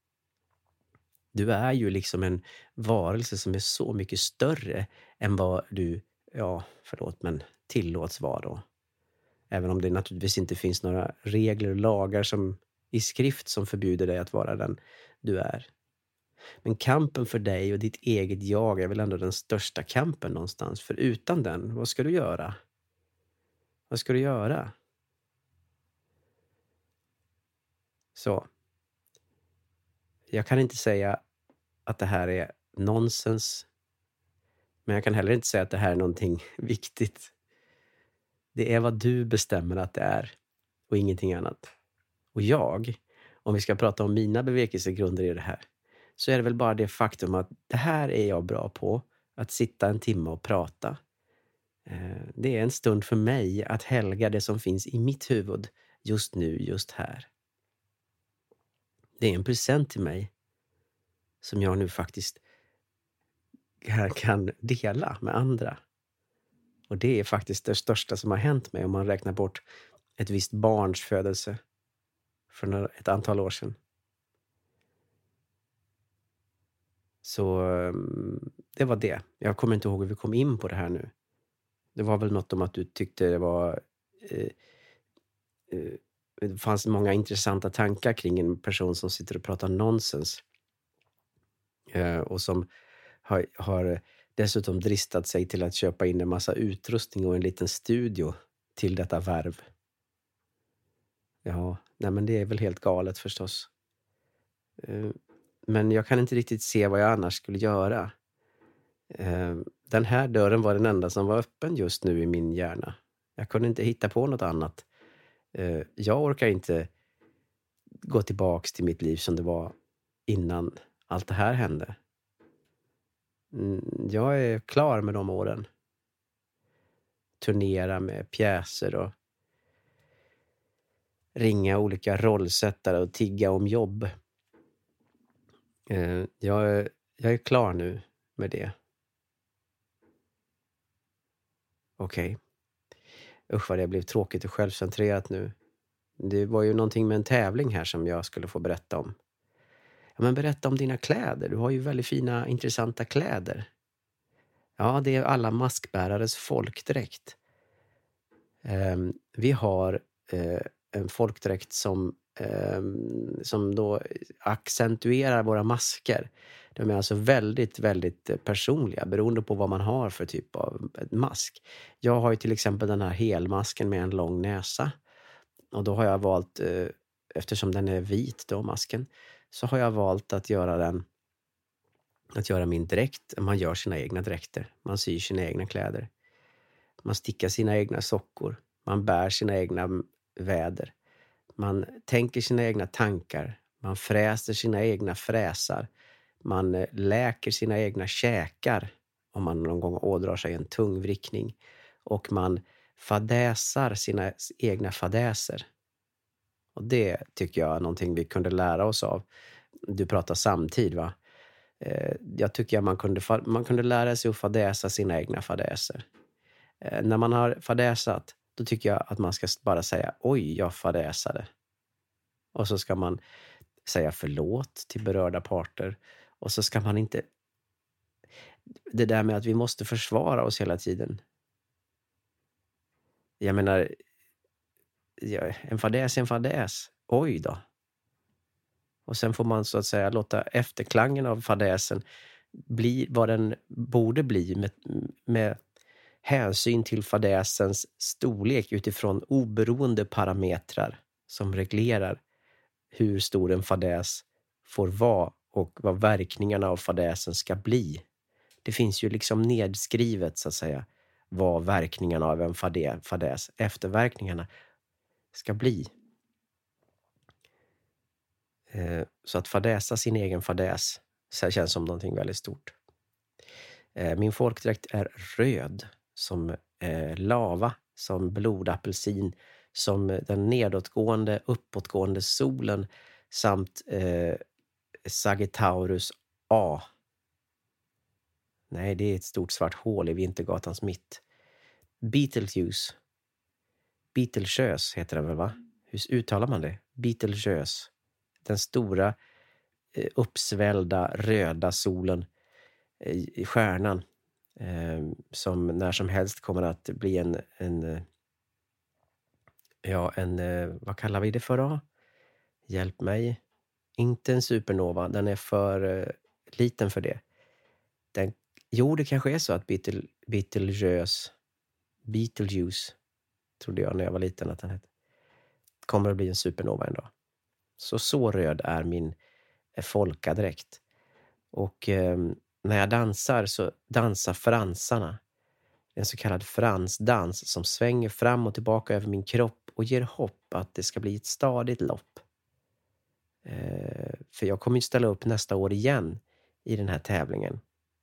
Du är ju liksom en varelse som är så mycket större än vad du, tillåts vara då. Även om det naturligtvis inte finns några regler och lagar som i skrift som förbjuder dig att vara den du är. Men kampen för dig och ditt eget jag är väl ändå den största kampen någonstans. För utan den, vad ska du göra? Vad ska du göra? Så. Jag kan inte säga att det här är nonsens. Men jag kan heller inte säga att det här är någonting viktigt. Det är vad du bestämmer att det är. Och ingenting annat. Och om vi ska prata om mina bevekelsegrunder i det här, så är det väl bara det faktum att det här är jag bra på. Att sitta en timme och prata. Det är en stund för mig att helga det som finns i mitt huvud just nu, just här. Det är en present till mig som jag nu faktiskt kan dela med andra. Och det är faktiskt det största som har hänt mig om man räknar bort ett visst barns födelse för ett antal år sedan. Så det var det. Jag kommer inte ihåg hur vi kom in på det här nu. Det var väl något om att du tyckte det var det fanns många intressanta tankar kring en person som sitter och pratar nonsens. Och som har dessutom dristat sig till att köpa in en massa utrustning och en liten studio till detta värv. Ja, nej men det är väl helt galet förstås. Men jag kan inte riktigt se vad jag annars skulle göra. Den här dörren var den enda som var öppen just nu i min hjärna. Jag kunde inte hitta på något annat. Jag orkar inte gå tillbaks till mitt liv som det var innan allt det här hände. Jag är klar med de åren. Turnera med pjäser och ringa olika rollsättare och tigga om jobb. Jag är klar nu med det. Okej. Usch vad det blev tråkigt och självcentrerat nu. Det var ju någonting med en tävling här som jag skulle få berätta om. Ja, men berätta om dina kläder. Du har ju väldigt fina, intressanta kläder. Ja, det är alla maskbärares folkdräkt. Vi har en folkdräkt som då accentuerar våra masker. De är alltså väldigt, väldigt personliga beroende på vad man har för typ av mask. Jag har ju till exempel den här helmasken med en lång näsa. Och då har jag valt, eftersom den är vit då, masken, så har jag valt att göra min dräkt. Man gör sina egna dräkter. Man syr sina egna kläder. Man stickar sina egna sockor. Man bär sina egna väder. Man tänker sina egna tankar. Man fräser sina egna fräsar. Man läker sina egna käkar om man någon gång ådrar sig en tungvrickning. Och man fadäsar sina egna fadäser. Och det tycker jag är någonting vi kunde lära oss av. Du pratar samtid, va? Jag tycker att man kunde lära sig att fadäsa sina egna fadäser. När man har fadäsat, då tycker jag att man ska bara säga oj, jag fadäsade. Och så ska man säga förlåt till berörda parter. Och så ska man inte... Det där med att vi måste försvara oss hela tiden. Jag menar, en fadäs är en fadäs. Oj då. Och sen får man så att säga låta efterklangen av fadäsen bli vad den borde bli med hänsyn till fadäsens storlek utifrån oberoende parametrar som reglerar hur stor en fadäs får vara och vad verkningarna av fadäsen ska bli. Det finns ju liksom nedskrivet så att säga vad verkningarna av en fadäs, efterverkningarna ska bli. Så att fadäsa sin egen fadäs så känns som någonting väldigt stort. Min folkdräkt är röd som lava, som blodapelsin, som den nedåtgående, uppåtgående solen samt Sagittarius A. Nej, det är ett stort svart hål i Vintergatans mitt. Betelgeuse. Betelgeuse heter den väl, va? Hur uttalar man det? Betelgeuse. Den stora uppsvällda röda solen i stjärnan som när som helst kommer att bli en vad kallar vi det för då? Hjälp mig. Inte en supernova, den är för liten för det. Det kanske är så att Betelgeuse trodde jag när jag var liten att den hette, kommer att bli en supernova en dag. Så röd är min folkadräkt. Och när jag dansar så dansar fransarna. En så kallad fransdans som svänger fram och tillbaka över min kropp och ger hopp att det ska bli ett stadigt lopp. För jag kommer ju ställa upp nästa år igen i den här tävlingen.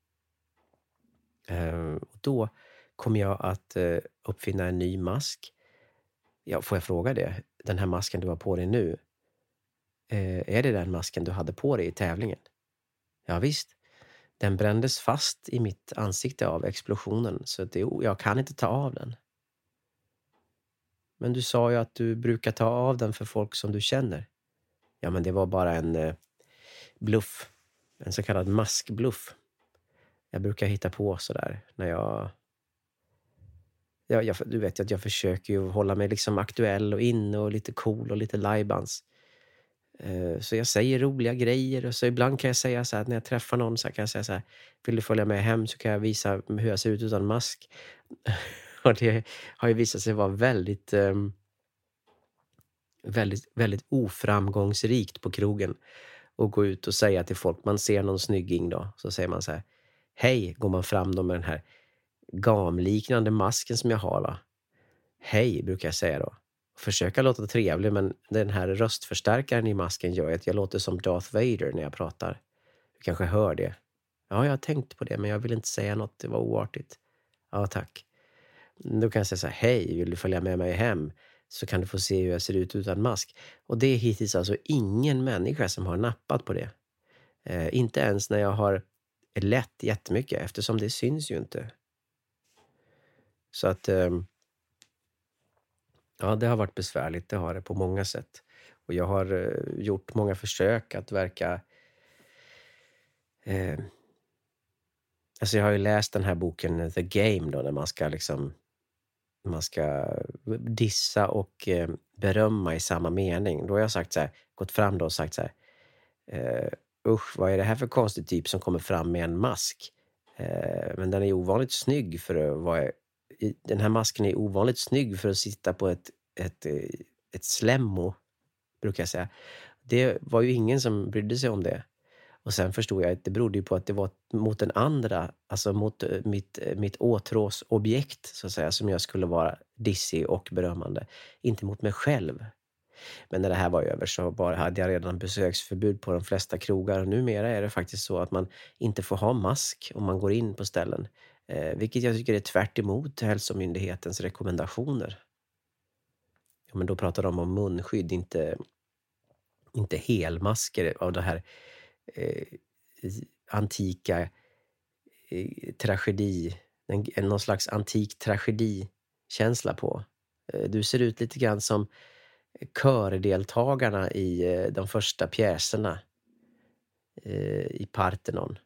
Och då kommer jag att uppfinna en ny mask. Ja, får jag fråga det? Den här masken du har på dig nu, är det den masken du hade på dig i tävlingen? Ja visst. Den brändes fast i mitt ansikte av explosionen så jag kan inte ta av den. Men du sa ju att du brukar ta av den för folk som du känner. Ja, men det var bara en bluff. En så kallad maskbluff. Jag brukar hitta på sådär när du vet att jag försöker ju hålla mig liksom aktuell och inne och lite cool och lite lajbans. Så jag säger roliga grejer och så ibland kan jag säga så här, när jag träffar någon så kan jag säga så här, vill du följa med hem så kan jag visa hur jag ser ut utan mask. Och det har ju visat sig vara väldigt väldigt oframgångsrikt på krogen och gå ut och säga till folk, man ser någon snygging då, så säger man så här, hej, går man fram då med den här gamliknande masken som jag har, va? Hej, brukar jag säga då. Försöka låta trevlig, men den här röstförstärkaren i masken gör att jag låter som Darth Vader när jag pratar. Du kanske hör det. Ja, jag har tänkt på det, men jag vill inte säga något, det var oartigt. Ja, tack. Då kan jag säga så här, hej, vill du följa med mig hem? Så kan du få se hur jag ser ut utan mask. Och det är hittills alltså ingen människa som har nappat på det. Inte ens när jag har lätt jättemycket, eftersom det syns ju inte. Så att ja, det har varit besvärligt, det har det på många sätt. Och jag har gjort många försök att verka... alltså jag har ju läst den här boken The Game då, där man ska dissa och berömma i samma mening. Då har jag sagt så här, gått fram då och sagt så här, usch, vad är det här för konstig typ som kommer fram med en mask? Men den är ovanligt snygg för att vara... Den här masken är ovanligt snygg för att sitta på ett slemmo, brukar jag säga. Det var ju ingen som brydde sig om det. Och sen förstod jag att det berodde ju på att det var mot den andra, alltså mot mitt åtråsobjekt så att säga, som jag skulle vara dissig och berömmande. Inte mot mig själv. Men när det här var över så hade jag redan besöksförbud på de flesta krogar. Och numera är det faktiskt så att man inte får ha mask om man går in på ställen. Vilket jag tycker är tvärt emot hälsomyndighetens rekommendationer. Ja, men då pratar de om munskydd, inte helmasker av det här antika tragedi, någon slags antik tragedikänsla på. Du ser ut lite grann som kördeltagarna i de första pjäserna i Parthenon.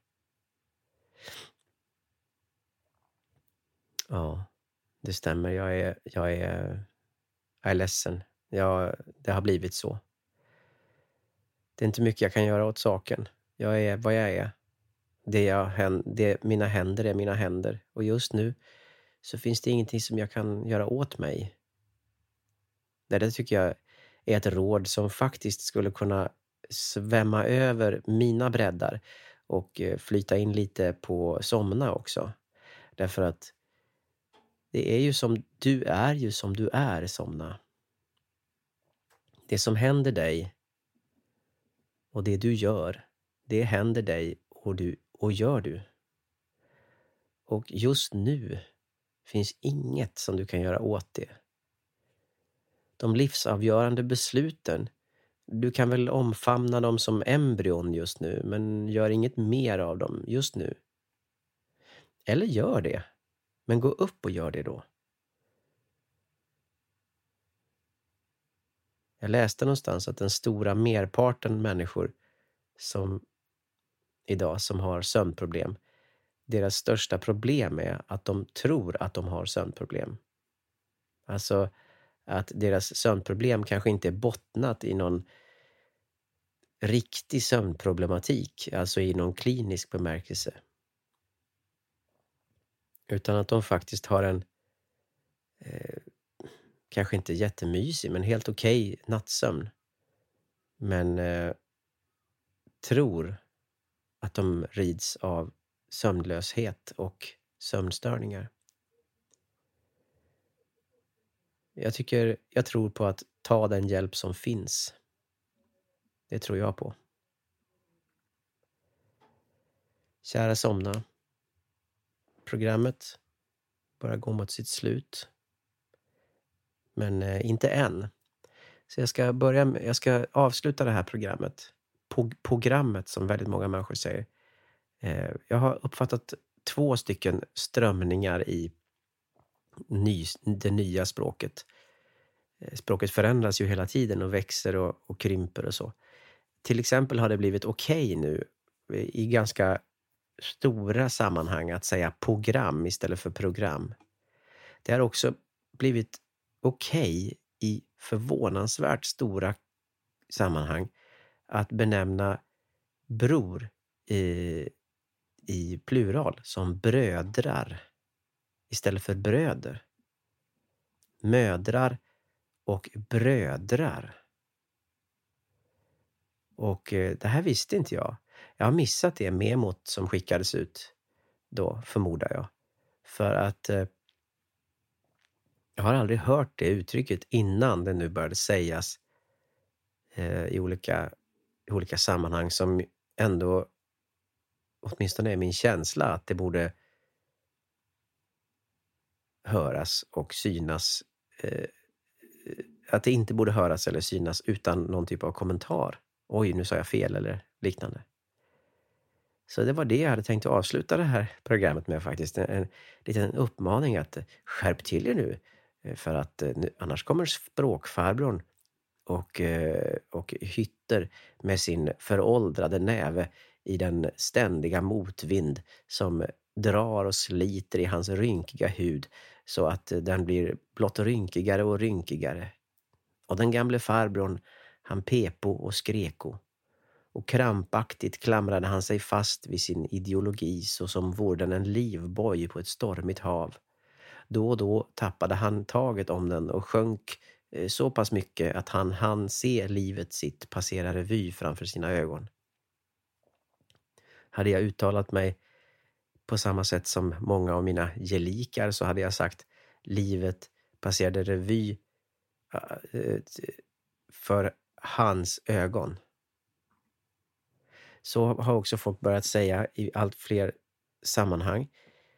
Ja, det stämmer. Jag är ledsen. Det har blivit så. Det är inte mycket jag kan göra åt saken. Jag är vad jag är. Mina händer är mina händer. Och just nu så finns det ingenting som jag kan göra åt mig. Det tycker jag är ett råd som faktiskt skulle kunna svämma över mina breddar och flyta in lite på Somna också. Därför att det är ju som du är, Somna. Det som händer dig och det du gör, det händer dig och gör du. Och just nu finns inget som du kan göra åt det. De livsavgörande besluten, du kan väl omfamna dem som embryon just nu, men gör inget mer av dem just nu. Eller gör det, men gå upp och gör det då. Jag läste någonstans att den stora merparten människor som idag som har sömnproblem, deras största problem är att de tror att de har sömnproblem. Alltså att deras sömnproblem kanske inte är bottnat i någon riktig sömnproblematik, alltså i någon klinisk bemärkelse. Utan att de faktiskt har en kanske inte jättemysig, men helt okej nattsömn. Men tror att de rids av sömnlöshet och sömnstörningar. Jag tror på att ta den hjälp som finns. Det tror jag på. Kära Somna. Programmet börjar gå mot sitt slut. Men inte än. Så jag ska avsluta det här programmet. Programmet som väldigt många människor säger. Jag har uppfattat 2 stycken strömningar i det nya språket. Språket förändras ju hela tiden och växer och krymper och så. Till exempel har det blivit okej nu i ganska stora sammanhang att säga program istället för program. Det har också blivit okej i förvånansvärt stora sammanhang att benämna bror i plural som brödrar istället för bröder. Mödrar och brödrar. Och det här visste inte jag. Jag har missat det memot som skickades ut då, förmodar jag. För att jag har aldrig hört det uttrycket innan det nu började sägas i olika sammanhang som ändå åtminstone är min känsla att det borde höras och synas, att det inte borde höras eller synas utan någon typ av kommentar. Oj, nu sa jag fel eller liknande. Så det var det jag hade tänkt att avsluta det här programmet med faktiskt. En liten uppmaning att skärp till er nu. För att annars kommer språkfarbrorn och hytter med sin föråldrade näve i den ständiga motvind som drar och sliter i hans rynkiga hud så att den blir blott rynkigare och rynkigare. Och den gamle farbrorn, han pepo och skreko. Och krampaktigt klamrade han sig fast vid sin ideologi så som vore den en livboj på ett stormigt hav. Då och då tappade han taget om den och sjönk så pass mycket att han se livet sitt passera revy framför sina ögon. Hade jag uttalat mig på samma sätt som många av mina gelikar så hade jag sagt livet passerade revy för hans ögon. Så har också folk börjat säga i allt fler sammanhang.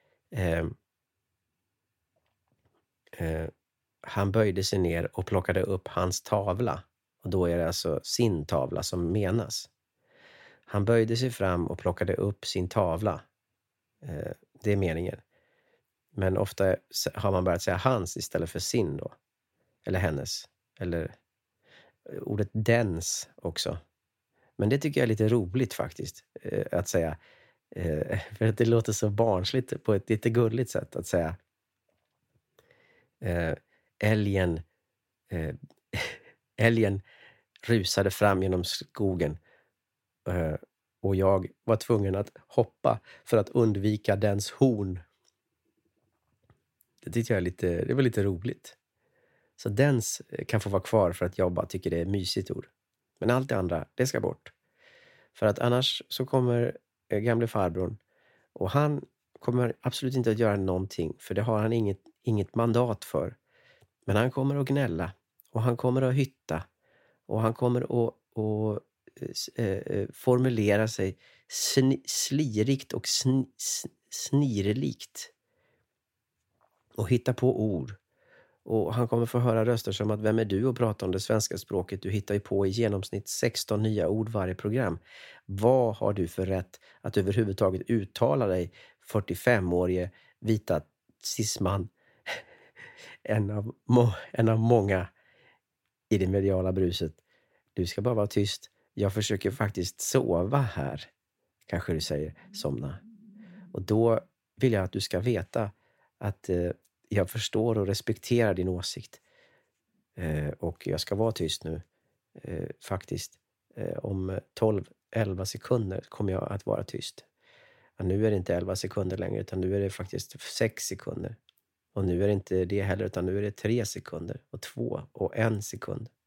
Han böjde sig ner och plockade upp hans tavla. Och då är det alltså sin tavla som menas. Han böjde sig fram och plockade upp sin tavla. Det är meningen. Men ofta har man börjat säga hans istället för sin då. Eller hennes. Eller ordet dens också. Men det tycker jag är lite roligt faktiskt. Att säga. För att det låter så barnsligt på ett lite gulligt sätt att säga. Älgen rusade fram genom skogen och jag var tvungen att hoppa för att undvika dens horn. Det tyckte jag det var lite roligt. Så dens kan få vara kvar för att jag bara tycker det är ett mysigt ord. Men allt det andra, det ska bort. För att annars så kommer gamle farbrorn och han kommer absolut inte att göra någonting för det har han inget mandat för. Men han kommer att gnälla och han kommer att hytta och han kommer att formulera sig slirigt och snirlikt och hitta på ord. Och han kommer få höra röster som att vem är du och prata om det svenska språket? Du hittar ju på i genomsnitt 16 nya ord varje program. Vad har du för rätt att överhuvudtaget uttala dig 45-årige vita cisman? En av många i det mediala bruset. Du ska bara vara tyst. Jag försöker faktiskt sova här. Kanske du säger, somna. Och då vill jag att du ska veta att jag förstår och respekterar din åsikt. Och jag ska vara tyst nu. Faktiskt. Om 12-11 sekunder kommer jag att vara tyst. Och nu är det inte 11 sekunder längre utan nu är det faktiskt 6 sekunder. Och nu är det inte det heller utan nu är det 3 sekunder och 2 och 1 sekund.